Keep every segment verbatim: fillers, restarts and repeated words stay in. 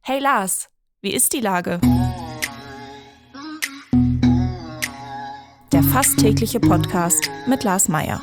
Hey Lars, wie ist die Lage? Der fast tägliche Podcast mit Lars Meyer.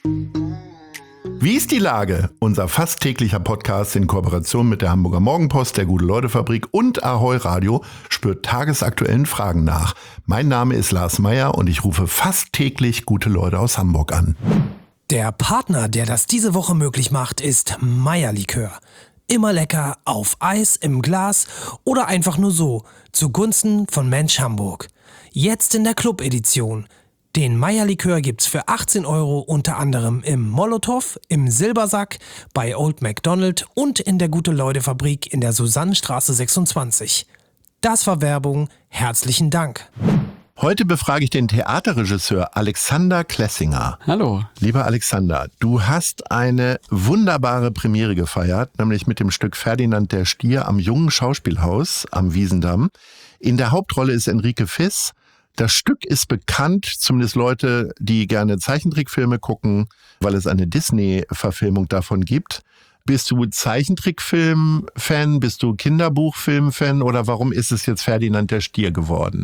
Wie ist die Lage? Unser fast täglicher Podcast in Kooperation mit der Hamburger Morgenpost, der Gute-Leute-Fabrik und Ahoi Radio spürt tagesaktuellen Fragen nach. Mein Name ist Lars Meyer und ich rufe fast täglich gute Leute aus Hamburg an. Der Partner, der das diese Woche möglich macht, ist Meyer Likör. Immer lecker, auf Eis, im Glas oder einfach nur so, zugunsten von Mensch Hamburg. Jetzt in der Club-Edition. Den Meyer Likör gibt's für achtzehn Euro unter anderem im Molotow, im Silbersack, bei Old McDonald und in der Gute-Leute-Fabrik in der Susannenstraße sechsundzwanzig. Das war Werbung. Herzlichen Dank. Heute befrage ich den Theaterregisseur Alexander Klessinger. Hallo. Lieber Alexander, du hast eine wunderbare Premiere gefeiert, nämlich mit dem Stück Ferdinand der Stier am Jungen Schauspielhaus am Wiesendamm. In der Hauptrolle ist Enrique Fiss. Das Stück ist bekannt, zumindest Leute, die gerne Zeichentrickfilme gucken, weil es eine Disney-Verfilmung davon gibt. Bist du Zeichentrickfilm-Fan? Bist du Kinderbuchfilm-Fan? Oder warum ist es jetzt Ferdinand der Stier geworden?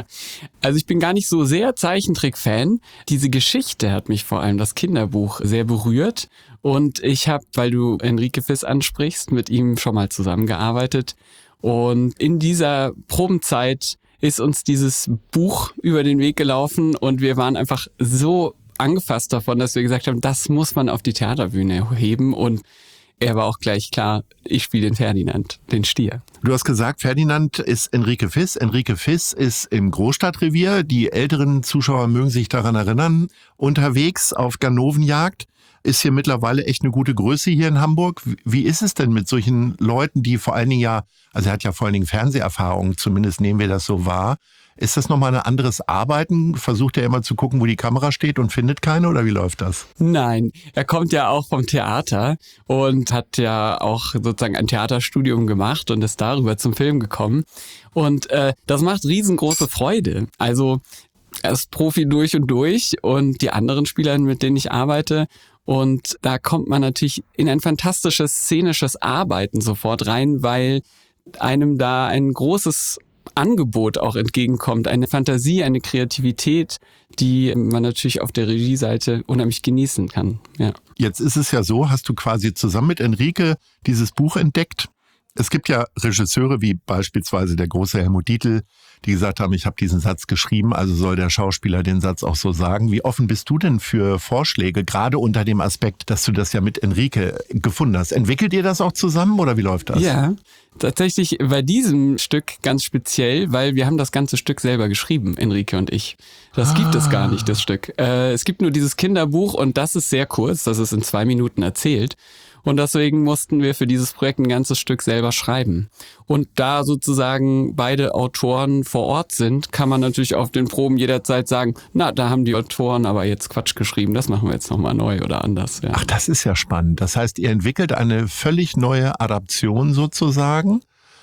Also ich bin gar nicht so sehr Zeichentrick-Fan. Diese Geschichte hat mich vor allem, das Kinderbuch, sehr berührt. Und ich habe, weil du Enrique Fiss ansprichst, mit ihm schon mal zusammengearbeitet. Und in dieser Probenzeit ist uns dieses Buch über den Weg gelaufen und wir waren einfach so angefasst davon, dass wir gesagt haben, das muss man auf die Theaterbühne heben. Und er war auch gleich klar, ich spiele den Ferdinand, den Stier. Du hast gesagt, Ferdinand ist Enrique Fiss. Enrique Fiss ist im Großstadtrevier. Die älteren Zuschauer mögen sich daran erinnern. Unterwegs auf Ganovenjagd. Ist hier mittlerweile echt eine gute Größe hier in Hamburg. Wie ist es denn mit solchen Leuten, die vor allen Dingen ja, also er hat ja vor allen Dingen Fernseherfahrung, zumindest nehmen wir das so wahr. Ist das nochmal ein anderes Arbeiten? Versucht er immer zu gucken, wo die Kamera steht und findet keine, oder wie läuft das? Nein, er kommt ja auch vom Theater und hat ja auch sozusagen ein Theaterstudium gemacht und ist darüber zum Film gekommen. Und äh, das macht riesengroße Freude. Also er ist Profi durch und durch und die anderen Spieler, mit denen ich arbeite, und da kommt man natürlich in ein fantastisches szenisches Arbeiten sofort rein, weil einem da ein großes Angebot auch entgegenkommt, eine Fantasie, eine Kreativität, die man natürlich auf der Regieseite unheimlich genießen kann. Ja. Jetzt ist es ja so, hast du quasi zusammen mit Enrique dieses Buch entdeckt. Es gibt ja Regisseure wie beispielsweise der große Helmut Dietl, die gesagt haben, ich habe diesen Satz geschrieben, also soll der Schauspieler den Satz auch so sagen. Wie offen bist du denn für Vorschläge, gerade unter dem Aspekt, dass du das ja mit Enrique gefunden hast? Entwickelt ihr das auch zusammen oder wie läuft das? Ja, tatsächlich bei diesem Stück ganz speziell, weil wir haben das ganze Stück selber geschrieben, Enrique und ich. Das ah. gibt es gar nicht, das Stück. Äh, es gibt nur dieses Kinderbuch und das ist sehr kurz, das ist in zwei Minuten erzählt. Und deswegen mussten wir für dieses Projekt ein ganzes Stück selber schreiben. Und da sozusagen beide Autoren vor Ort sind, kann man natürlich auf den Proben jederzeit sagen, na, da haben die Autoren aber jetzt Quatsch geschrieben, das machen wir jetzt nochmal neu oder anders. Ja. Ach, das ist ja spannend. Das heißt, ihr entwickelt eine völlig neue Adaption sozusagen.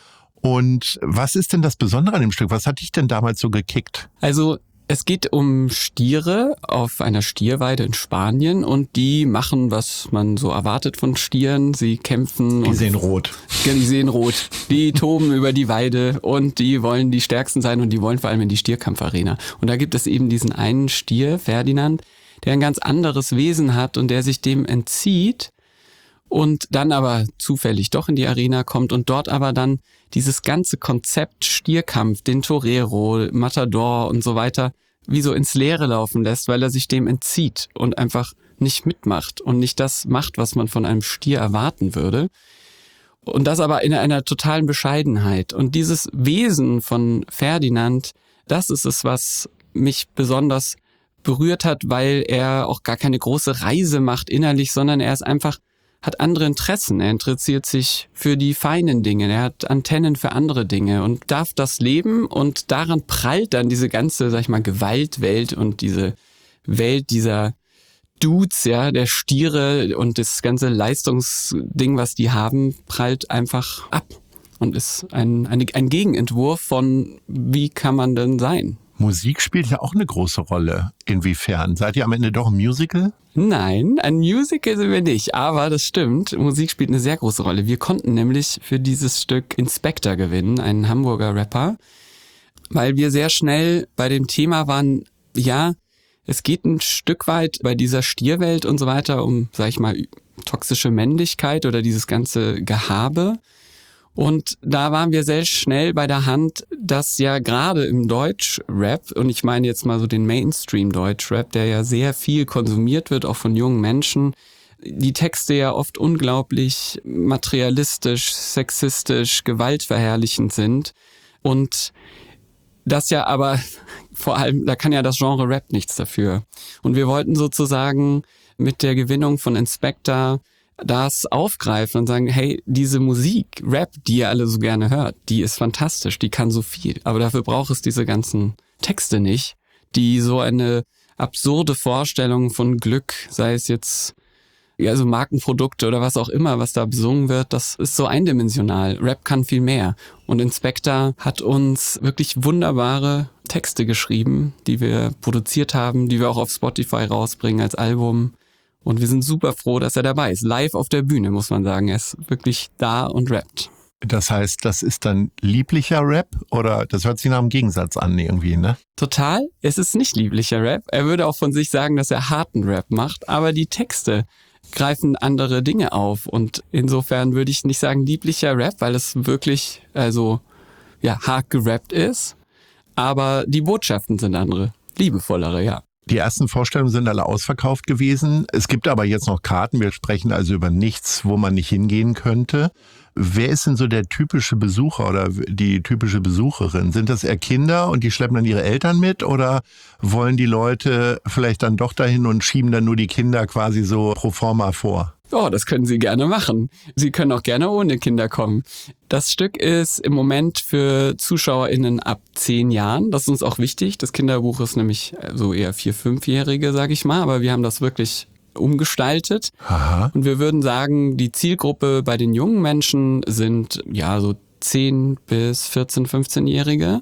Und was ist denn das Besondere an dem Stück? Was hat dich denn damals so gekickt? Also es geht um Stiere auf einer Stierweide in Spanien und die machen, was man so erwartet von Stieren. Sie kämpfen. Die sehen rot. Die sehen rot. Die toben über die Weide und die wollen die Stärksten sein und die wollen vor allem in die Stierkampfarena. Und da gibt es eben diesen einen Stier, Ferdinand, der ein ganz anderes Wesen hat und der sich dem entzieht und dann aber zufällig doch in die Arena kommt und dort aber dann dieses ganze Konzept Stierkampf, den Torero, Matador und so weiter, wie so ins Leere laufen lässt, weil er sich dem entzieht und einfach nicht mitmacht und nicht das macht, was man von einem Stier erwarten würde. Und das aber in einer totalen Bescheidenheit. Und dieses Wesen von Ferdinand, das ist es, was mich besonders berührt hat, weil er auch gar keine große Reise macht innerlich, sondern er ist einfach hat andere Interessen, er interessiert sich für die feinen Dinge, er hat Antennen für andere Dinge und darf das leben und daran prallt dann diese ganze, sag ich mal, Gewaltwelt und diese Welt dieser Dudes, ja, der Stiere und das ganze Leistungsding, was die haben, prallt einfach ab und ist ein, ein, ein Gegenentwurf von, wie kann man denn sein? Musik spielt ja auch eine große Rolle. Inwiefern? Seid ihr am Ende doch ein Musical? Nein, ein Musical sind wir nicht, aber das stimmt, Musik spielt eine sehr große Rolle. Wir konnten nämlich für dieses Stück Inspector gewinnen, einen Hamburger Rapper, weil wir sehr schnell bei dem Thema waren, ja, es geht ein Stück weit bei dieser Stierwelt und so weiter um, sag ich mal, toxische Männlichkeit oder dieses ganze Gehabe. Und da waren wir sehr schnell bei der Hand, dass ja gerade im Deutschrap, und ich meine jetzt mal so den Mainstream-Deutschrap, der ja sehr viel konsumiert wird, auch von jungen Menschen, die Texte ja oft unglaublich materialistisch, sexistisch, gewaltverherrlichend sind. Und das ja aber vor allem, da kann ja das Genre Rap nichts dafür. Und wir wollten sozusagen mit der Gewinnung von Inspector das aufgreifen und sagen, hey, diese Musik, Rap, die ihr alle so gerne hört, die ist fantastisch, die kann so viel. Aber dafür braucht es diese ganzen Texte nicht, die so eine absurde Vorstellung von Glück, sei es jetzt ja, so Markenprodukte oder was auch immer, was da besungen wird, das ist so eindimensional. Rap kann viel mehr. Und Inspector hat uns wirklich wunderbare Texte geschrieben, die wir produziert haben, die wir auch auf Spotify rausbringen als Album. Und wir sind super froh, dass er dabei ist. Live auf der Bühne, muss man sagen. Er ist wirklich da und rappt. Das heißt, das ist dann lieblicher Rap oder das hört sich nach einem Gegensatz an irgendwie, ne? Total. Es ist nicht lieblicher Rap. Er würde auch von sich sagen, dass er harten Rap macht. Aber die Texte greifen andere Dinge auf. Und insofern würde ich nicht sagen lieblicher Rap, weil es wirklich, also, ja, hart gerappt ist. Aber die Botschaften sind andere. Liebevollere, ja. Die ersten Vorstellungen sind alle ausverkauft gewesen. Es gibt aber jetzt noch Karten. Wir sprechen also über nichts, wo man nicht hingehen könnte. Wer ist denn so der typische Besucher oder die typische Besucherin? Sind das eher Kinder und die schleppen dann ihre Eltern mit oder wollen die Leute vielleicht dann doch dahin und schieben dann nur die Kinder quasi so pro forma vor? Oh, das können Sie gerne machen. Sie können auch gerne ohne Kinder kommen. Das Stück ist im Moment für ZuschauerInnen ab zehn Jahren. Das ist uns auch wichtig. Das Kinderbuch ist nämlich so eher vier-, fünfjährige, sag ich mal. Aber wir haben das wirklich umgestaltet. Aha. Und wir würden sagen, die Zielgruppe bei den jungen Menschen sind ja so zehn- bis vierzehn-, fünfzehnjährige.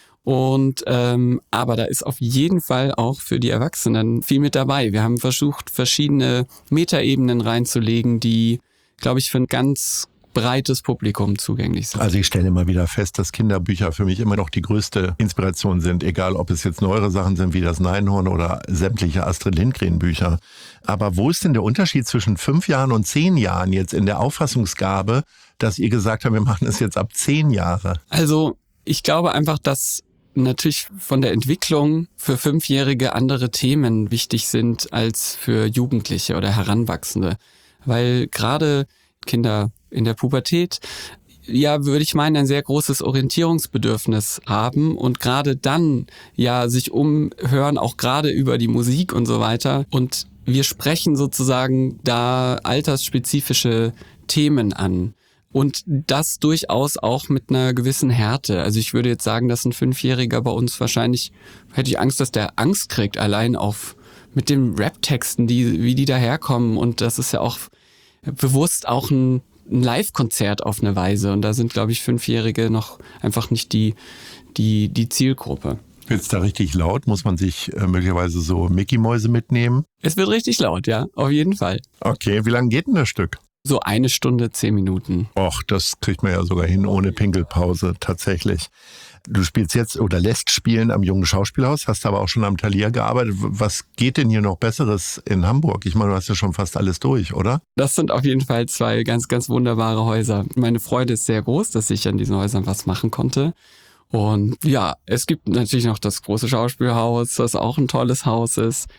Und ähm, aber da ist auf jeden Fall auch für die Erwachsenen viel mit dabei. Wir haben versucht, verschiedene Metaebenen reinzulegen, die, glaube ich, für ein ganz breites Publikum zugänglich sind. Also ich stelle immer wieder fest, dass Kinderbücher für mich immer noch die größte Inspiration sind, egal ob es jetzt neuere Sachen sind wie das Neinhorn oder sämtliche Astrid Lindgren Bücher. Aber wo ist denn der Unterschied zwischen fünf Jahren und zehn Jahren jetzt in der Auffassungsgabe, dass ihr gesagt habt, wir machen es jetzt ab zehn Jahre? Also ich glaube einfach, dass natürlich von der Entwicklung für Fünfjährige andere Themen wichtig sind als für Jugendliche oder Heranwachsende. Weil gerade Kinder in der Pubertät, ja, würde ich meinen, ein sehr großes Orientierungsbedürfnis haben und gerade dann ja sich umhören, auch gerade über die Musik und so weiter. Und wir sprechen sozusagen da altersspezifische Themen an. Und das durchaus auch mit einer gewissen Härte. Also ich würde jetzt sagen, dass ein Fünfjähriger bei uns wahrscheinlich, hätte ich Angst, dass der Angst kriegt, allein auf mit den Rap-Texten, die, wie die daherkommen. Und das ist ja auch bewusst auch ein, ein Live-Konzert auf eine Weise. Und da sind, glaube ich, Fünfjährige noch einfach nicht die, die, die Zielgruppe. Wird's da richtig laut? Muss man sich äh, möglicherweise so Mickey-Mäuse mitnehmen? Es wird richtig laut, ja, auf jeden Fall. Okay, wie lange geht denn das Stück? So eine Stunde, zehn Minuten. Och, das kriegt man ja sogar hin ohne Pinkelpause, tatsächlich. Du spielst jetzt oder lässt spielen am Jungen Schauspielhaus, hast aber auch schon am Thalia gearbeitet. Was geht denn hier noch Besseres in Hamburg? Ich meine, du hast ja schon fast alles durch, oder? Das sind auf jeden Fall zwei ganz, ganz wunderbare Häuser. Meine Freude ist sehr groß, dass ich an diesen Häusern was machen konnte. Und ja, es gibt natürlich noch das große Schauspielhaus, das auch ein tolles Haus ist.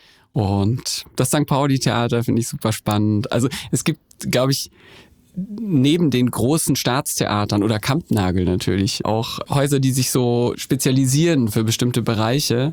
Und das Sankt Pauli-Theater finde ich super spannend. Also es gibt, glaube ich, neben den großen Staatstheatern oder Kampnagel natürlich auch Häuser, die sich so spezialisieren für bestimmte Bereiche.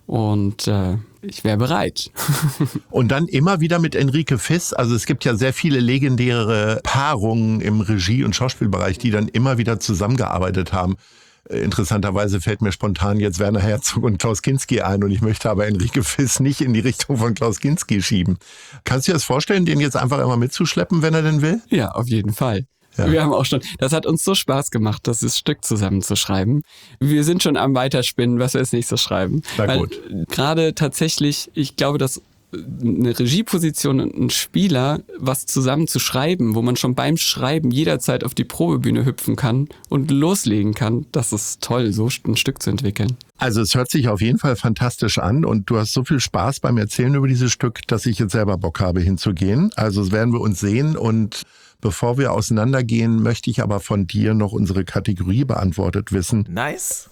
Und äh, ich wäre bereit. Und dann immer wieder mit Enrique Fiss. Also es gibt ja sehr viele legendäre Paarungen im Regie- und Schauspielbereich, die dann immer wieder zusammengearbeitet haben. Interessanterweise fällt mir spontan jetzt Werner Herzog und Klaus Kinski ein und ich möchte aber Enrique Fiss nicht in die Richtung von Klaus Kinski schieben. Kannst du dir das vorstellen, den jetzt einfach immer mitzuschleppen, wenn er denn will? Ja, auf jeden Fall. Ja. Wir haben auch schon, das hat uns so Spaß gemacht, das Stück zusammenzuschreiben. Wir sind schon am Weiterspinnen, was wir als nächstes schreiben. Na gut. Gerade tatsächlich, ich glaube, dass eine Regieposition und ein Spieler was zusammen zu schreiben, wo man schon beim Schreiben jederzeit auf die Probebühne hüpfen kann und loslegen kann, das ist toll, so ein Stück zu entwickeln. Also es hört sich auf jeden Fall fantastisch an und du hast so viel Spaß beim Erzählen über dieses Stück, dass ich jetzt selber Bock habe hinzugehen. Also das werden wir uns sehen und bevor wir auseinandergehen, möchte ich aber von dir noch unsere Kategorie beantwortet wissen. Nice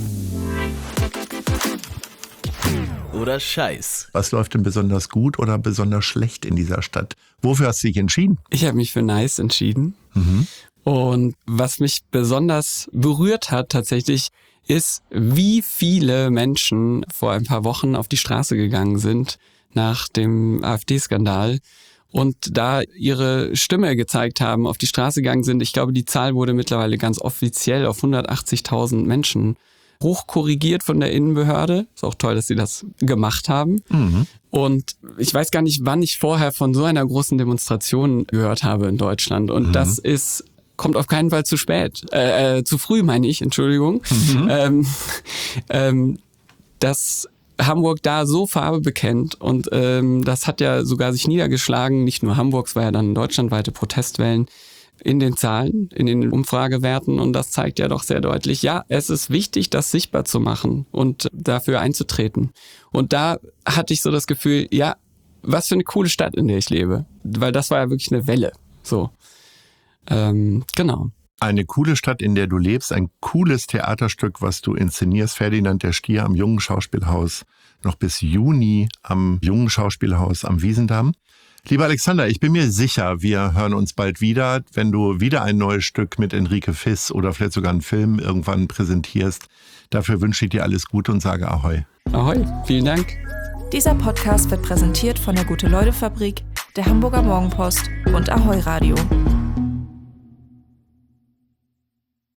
oder Scheiß? Was läuft denn besonders gut oder besonders schlecht in dieser Stadt? Wofür hast du dich entschieden? Ich habe mich für Nice entschieden. Mhm. Und was mich besonders berührt hat tatsächlich, ist, wie viele Menschen vor ein paar Wochen auf die Straße gegangen sind nach dem AfD-Skandal und da ihre Stimme gezeigt haben, auf die Straße gegangen sind. Ich glaube, die Zahl wurde mittlerweile ganz offiziell auf hundertachtzigtausend Menschen hochkorrigiert von der Innenbehörde. Ist auch toll, dass sie das gemacht haben. Mhm. Und ich weiß gar nicht, wann ich vorher von so einer großen Demonstration gehört habe in Deutschland. Und mhm. das ist, kommt auf keinen Fall zu spät. Äh, äh, zu früh, meine ich, Entschuldigung. Mhm. Ähm, ähm, dass Hamburg da so Farbe bekennt und ähm, das hat ja sogar sich niedergeschlagen. Nicht nur Hamburg, es war ja dann deutschlandweite Protestwellen in den Zahlen, in den Umfragewerten und das zeigt ja doch sehr deutlich, ja, es ist wichtig, das sichtbar zu machen und dafür einzutreten. Und da hatte ich so das Gefühl, ja, was für eine coole Stadt, in der ich lebe, weil das war ja wirklich eine Welle, so. Ähm, genau. Eine coole Stadt, in der du lebst, ein cooles Theaterstück, was du inszenierst, Ferdinand der Stier am Jungen Schauspielhaus, noch bis Juni am Jungen Schauspielhaus am Wiesendamm. Lieber Alexander, ich bin mir sicher, wir hören uns bald wieder, wenn du wieder ein neues Stück mit Enrique Fiss oder vielleicht sogar einen Film irgendwann präsentierst. Dafür wünsche ich dir alles Gute und sage Ahoi. Ahoi, vielen Dank. Dieser Podcast wird präsentiert von der Gute-Leute-Fabrik, der Hamburger Morgenpost und Ahoi Radio.